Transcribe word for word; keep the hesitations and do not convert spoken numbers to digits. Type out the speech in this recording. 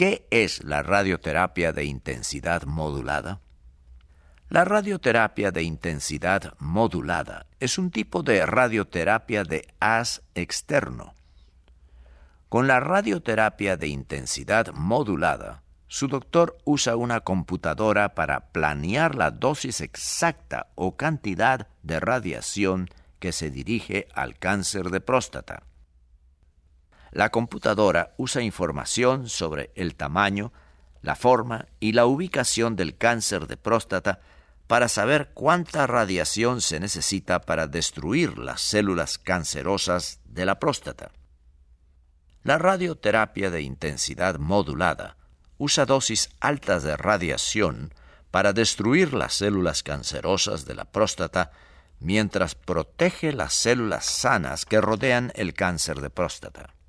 ¿Qué es la radioterapia de intensidad modulada? La radioterapia de intensidad modulada es un tipo de radioterapia de haz externo. Con la radioterapia de intensidad modulada, su doctor usa una computadora para planear la dosis exacta o cantidad de radiación que se dirige al cáncer de próstata. La computadora usa información sobre el tamaño, la forma y la ubicación del cáncer de próstata para saber cuánta radiación se necesita para destruir las células cancerosas de la próstata. La radioterapia de intensidad modulada usa dosis altas de radiación para destruir las células cancerosas de la próstata mientras protege las células sanas que rodean el cáncer de próstata.